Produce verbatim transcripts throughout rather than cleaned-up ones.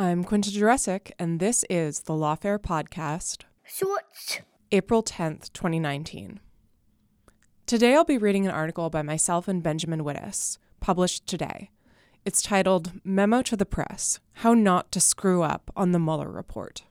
I'm Quinta Jurecic, and this is the Lawfare Podcast, Shorts, April tenth, twenty nineteen. Today I'll be reading an article by myself and Benjamin Wittes, published today. It's titled Memo to the Press, How Not to Screw Up on the Mueller Report.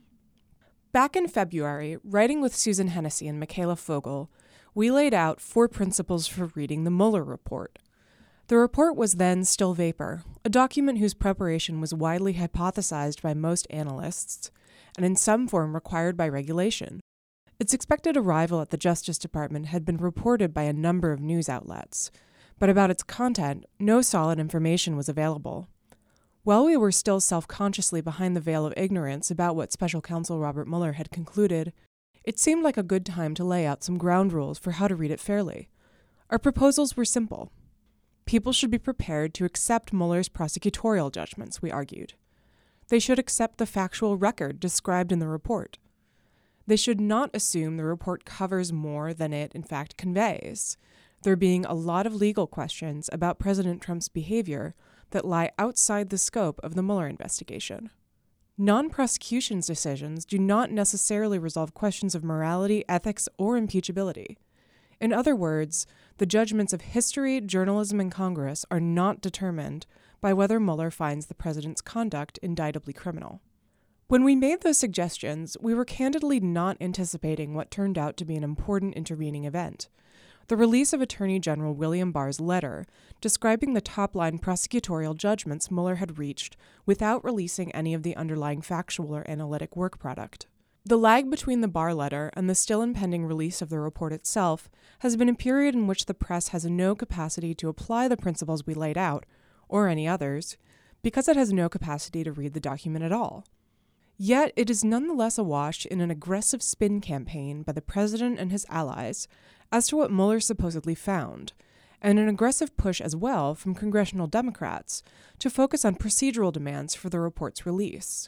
Back in February, writing with Susan Hennessy and Michaela Fogel, we laid out four principles for reading the Mueller Report. The report was then still vapor, a document whose preparation was widely hypothesized by most analysts, and in some form required by regulation. Its expected arrival at the Justice Department had been reported by a number of news outlets, but about its content, no solid information was available. While we were still self-consciously behind the veil of ignorance about what Special Counsel Robert Mueller had concluded, it seemed like a good time to lay out some ground rules for how to read it fairly. Our proposals were simple. People should be prepared to accept Mueller's prosecutorial judgments, we argued. They should accept the factual record described in the report. They should not assume the report covers more than it, in fact, conveys, there being a lot of legal questions about President Trump's behavior that lie outside the scope of the Mueller investigation. Non-prosecution's decisions do not necessarily resolve questions of morality, ethics, or impeachability. In other words, the judgments of history, journalism, and Congress are not determined by whether Mueller finds the president's conduct indictably criminal. When we made those suggestions, we were candidly not anticipating what turned out to be an important intervening event: the release of Attorney General William Barr's letter describing the top-line prosecutorial judgments Mueller had reached without releasing any of the underlying factual or analytic work product. The lag between the Barr letter and the still impending release of the report itself has been a period in which the press has no capacity to apply the principles we laid out, or any others, because it has no capacity to read the document at all. Yet it is nonetheless awash in an aggressive spin campaign by the president and his allies as to what Mueller supposedly found, and an aggressive push as well from congressional Democrats to focus on procedural demands for the report's release.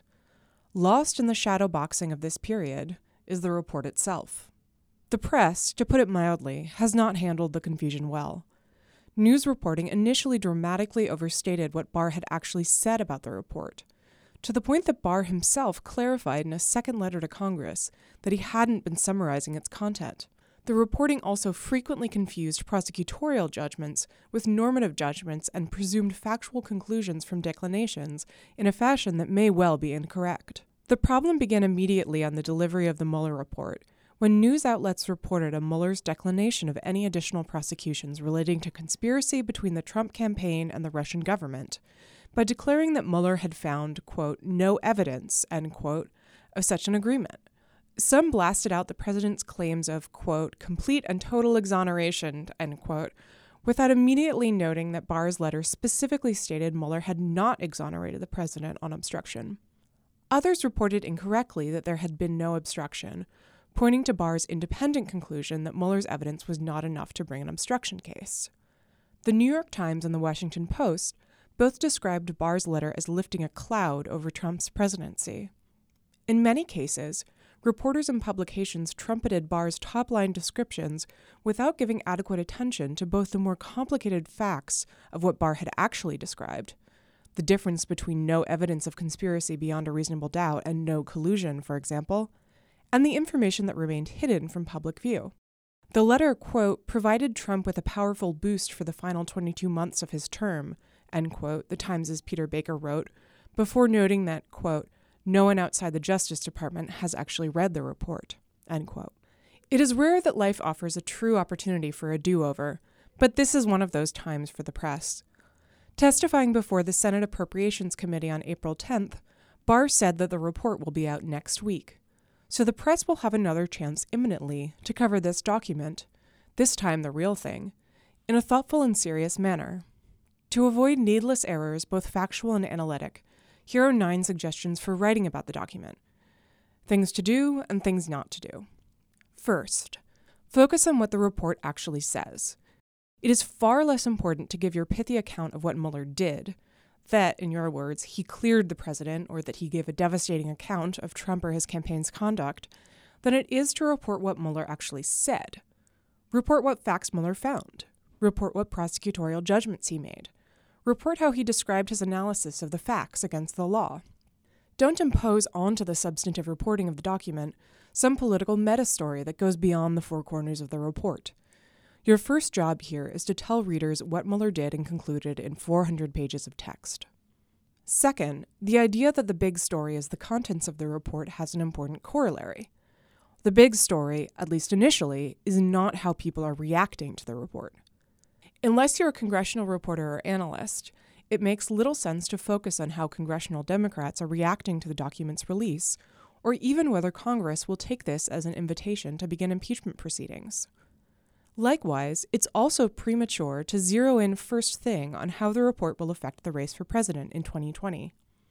Lost in the shadow boxing of this period is the report itself. The press, to put it mildly, has not handled the confusion well. News reporting initially dramatically overstated what Barr had actually said about the report, to the point that Barr himself clarified in a second letter to Congress that he hadn't been summarizing its content. The reporting also frequently confused prosecutorial judgments with normative judgments and presumed factual conclusions from declinations in a fashion that may well be incorrect. The problem began immediately on the delivery of the Mueller report, when news outlets reported a Mueller's declination of any additional prosecutions relating to conspiracy between the Trump campaign and the Russian government, by declaring that Mueller had found, quote, no evidence, end quote, of such an agreement. Some blasted out the president's claims of, quote, complete and total exoneration, end quote, without immediately noting that Barr's letter specifically stated Mueller had not exonerated the president on obstruction. Others reported incorrectly that there had been no obstruction, pointing to Barr's independent conclusion that Mueller's evidence was not enough to bring an obstruction case. The New York Times and the Washington Post both described Barr's letter as lifting a cloud over Trump's presidency. In many cases, reporters and publications trumpeted Barr's top-line descriptions without giving adequate attention to both the more complicated facts of what Barr had actually described, the difference between no evidence of conspiracy beyond a reasonable doubt and no collusion, for example, and the information that remained hidden from public view. The letter, quote, provided Trump with a powerful boost for the final twenty-two months of his term, end quote, the Times' Peter Baker wrote, before noting that, quote, no one outside the Justice Department has actually read the report, end quote. It is rare that life offers a true opportunity for a do-over, but this is one of those times for the press. Testifying before the Senate Appropriations Committee on April tenth, Barr said that the report will be out next week. So the press will have another chance imminently to cover this document, this time the real thing, in a thoughtful and serious manner. To avoid needless errors, both factual and analytic, here are nine suggestions for writing about the document. Things to do and things not to do. First, focus on what the report actually says. It is far less important to give your pithy account of what Mueller did, that, in your words, he cleared the president or that he gave a devastating account of Trump or his campaign's conduct, than it is to report what Mueller actually said. Report what facts Mueller found. Report what prosecutorial judgments he made. Report how he described his analysis of the facts against the law. Don't impose onto the substantive reporting of the document some political meta-story that goes beyond the four corners of the report. Your first job here is to tell readers what Mueller did and concluded in four hundred pages of text. Second, the idea that the big story is the contents of the report has an important corollary. The big story, at least initially, is not how people are reacting to the report. Unless you're a congressional reporter or analyst, it makes little sense to focus on how congressional Democrats are reacting to the document's release, or even whether Congress will take this as an invitation to begin impeachment proceedings. Likewise, it's also premature to zero in first thing on how the report will affect the race for president in twenty twenty.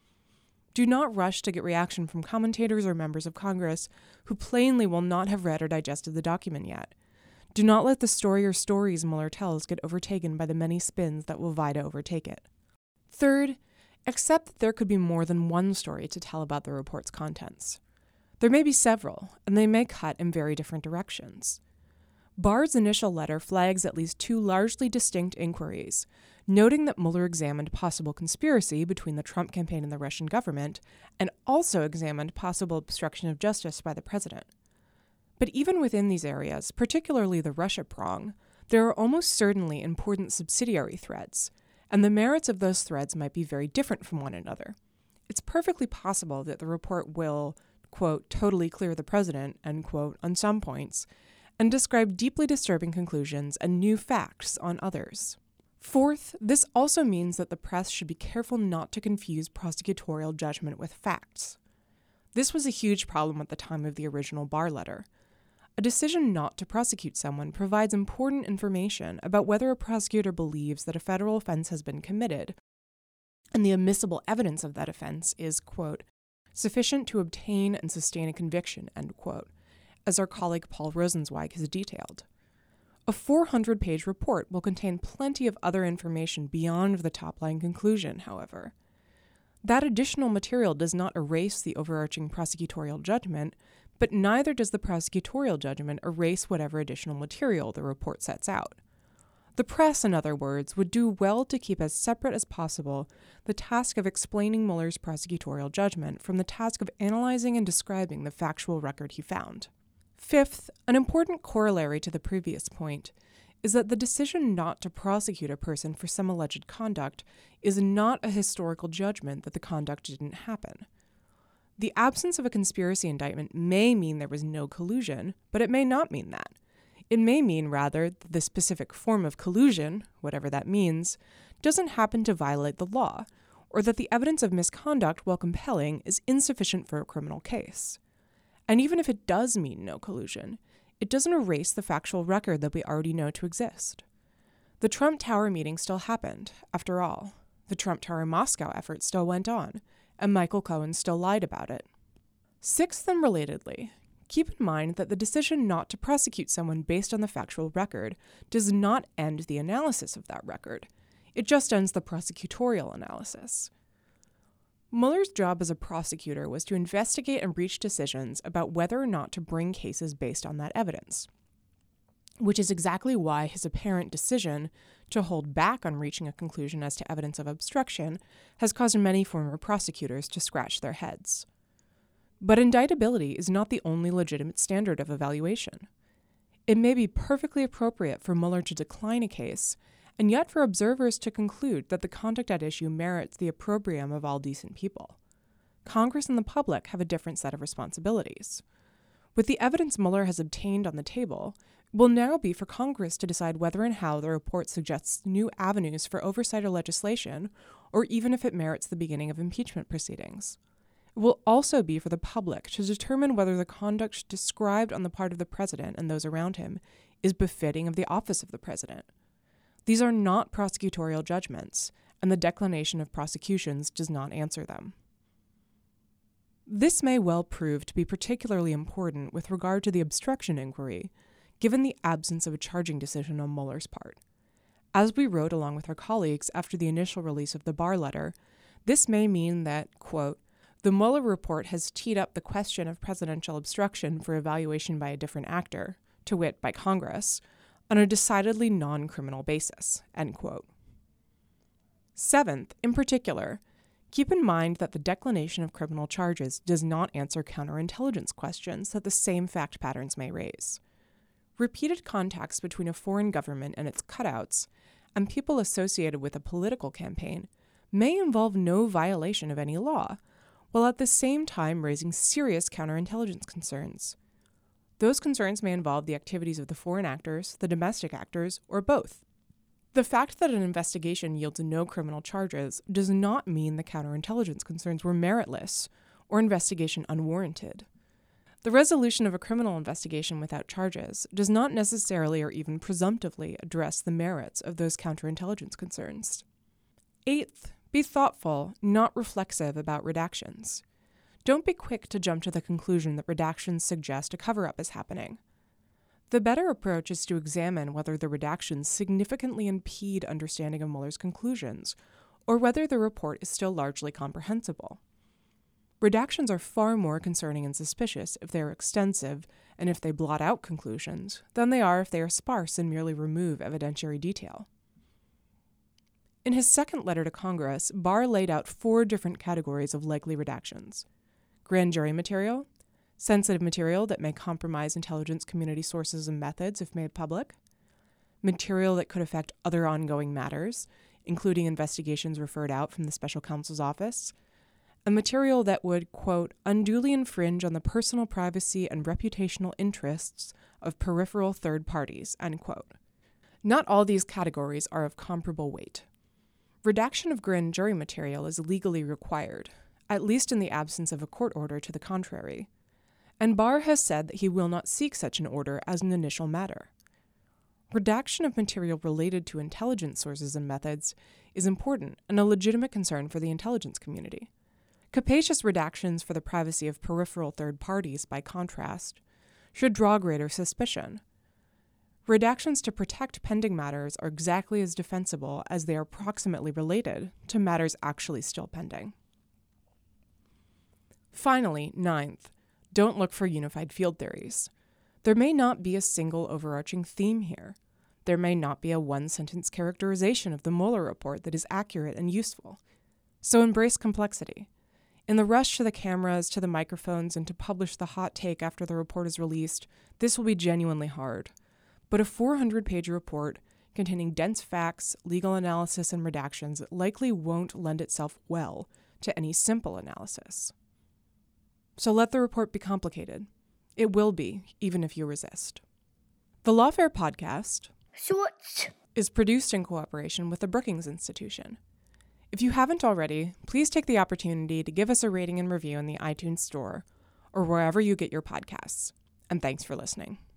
Do not rush to get reaction from commentators or members of Congress who plainly will not have read or digested the document yet. Do not let the story or stories Mueller tells get overtaken by the many spins that will vie to overtake it. Third, accept that there could be more than one story to tell about the report's contents. There may be several, and they may cut in very different directions. Barr's initial letter flags at least two largely distinct inquiries, noting that Mueller examined possible conspiracy between the Trump campaign and the Russian government, and also examined possible obstruction of justice by the president. But even within these areas, particularly the Russia prong, there are almost certainly important subsidiary threads, and the merits of those threads might be very different from one another. It's perfectly possible that the report will, quote, totally clear the president, end quote, on some points, and describe deeply disturbing conclusions and new facts on others. Fourth, this also means that the press should be careful not to confuse prosecutorial judgment with facts. This was a huge problem at the time of the original Barr letter. A decision not to prosecute someone provides important information about whether a prosecutor believes that a federal offense has been committed, and the admissible evidence of that offense is, quote, sufficient to obtain and sustain a conviction, end quote, as our colleague Paul Rosenzweig has detailed. A four hundred page report will contain plenty of other information beyond the top-line conclusion, however. That additional material does not erase the overarching prosecutorial judgment, but neither does the prosecutorial judgment erase whatever additional material the report sets out. The press, in other words, would do well to keep as separate as possible the task of explaining Mueller's prosecutorial judgment from the task of analyzing and describing the factual record he found. Fifth, an important corollary to the previous point is that the decision not to prosecute a person for some alleged conduct is not a historical judgment that the conduct didn't happen. The absence of a conspiracy indictment may mean there was no collusion, but it may not mean that. It may mean, rather, that the specific form of collusion, whatever that means, doesn't happen to violate the law, or that the evidence of misconduct, while compelling, is insufficient for a criminal case. And even if it does mean no collusion, it doesn't erase the factual record that we already know to exist. The Trump Tower meeting still happened, after all. The Trump Tower Moscow effort still went on, and Michael Cohen still lied about it. Sixth, and relatedly, keep in mind that the decision not to prosecute someone based on the factual record does not end the analysis of that record. It just ends the prosecutorial analysis. Mueller's job as a prosecutor was to investigate and reach decisions about whether or not to bring cases based on that evidence, which is exactly why his apparent decision to hold back on reaching a conclusion as to evidence of obstruction has caused many former prosecutors to scratch their heads. But indictability is not the only legitimate standard of evaluation. It may be perfectly appropriate for Mueller to decline a case, and yet for observers to conclude that the conduct at issue merits the opprobrium of all decent people. Congress and the public have a different set of responsibilities. With the evidence Mueller has obtained on the table, it will now be for Congress to decide whether and how the report suggests new avenues for oversight or legislation, or even if it merits the beginning of impeachment proceedings. It will also be for the public to determine whether the conduct described on the part of the president and those around him is befitting of the office of the president. These are not prosecutorial judgments, and the declination of prosecutions does not answer them. This may well prove to be particularly important with regard to the obstruction inquiry, given the absence of a charging decision on Mueller's part. As we wrote along with our colleagues after the initial release of the Barr letter, this may mean that, quote, the Mueller report has teed up the question of presidential obstruction for evaluation by a different actor, to wit, by Congress, on a decidedly non-criminal basis, end quote. Seventh, in particular, Keep in mind that the declination of criminal charges does not answer counterintelligence questions that the same fact patterns may raise. Repeated contacts between a foreign government and its cutouts and people associated with a political campaign may involve no violation of any law, while at the same time raising serious counterintelligence concerns. Those concerns may involve the activities of the foreign actors, the domestic actors, or both. The fact that an investigation yields no criminal charges does not mean the counterintelligence concerns were meritless or investigation unwarranted. The resolution of a criminal investigation without charges does not necessarily or even presumptively address the merits of those counterintelligence concerns. Eighth, be thoughtful, not reflexive about redactions. Don't be quick to jump to the conclusion that redactions suggest a cover-up is happening. The better approach is to examine whether the redactions significantly impede understanding of Mueller's conclusions, or whether the report is still largely comprehensible. Redactions are far more concerning and suspicious if they are extensive and if they blot out conclusions than they are if they are sparse and merely remove evidentiary detail. In his second letter to Congress, Barr laid out four different categories of likely redactions: grand jury material, sensitive material that may compromise intelligence community sources and methods if made public, material that could affect other ongoing matters, including investigations referred out from the special counsel's office, and material that would, quote, unduly infringe on the personal privacy and reputational interests of peripheral third parties, end quote. Not all these categories are of comparable weight. Redaction of grand jury material is legally required, at least in the absence of a court order to the contrary, and Barr has said that he will not seek such an order as an initial matter. Redaction of material related to intelligence sources and methods is important and a legitimate concern for the intelligence community. Capacious redactions for the privacy of peripheral third parties, by contrast, should draw greater suspicion. Redactions to protect pending matters are exactly as defensible as they are proximately related to matters actually still pending. Finally, ninth, don't look for unified field theories. There may not be a single overarching theme here. There may not be a one-sentence characterization of the Mueller report that is accurate and useful. So embrace complexity. In the rush to the cameras, to the microphones, and to publish the hot take after the report is released, this will be genuinely hard. But a four hundred page report containing dense facts, legal analysis, and redactions likely won't lend itself well to any simple analysis. So let the report be complicated. It will be, even if you resist. The Lawfare podcast Shorts. is produced in cooperation with the Brookings Institution. If you haven't already, please take the opportunity to give us a rating and review in the iTunes Store or wherever you get your podcasts. And thanks for listening.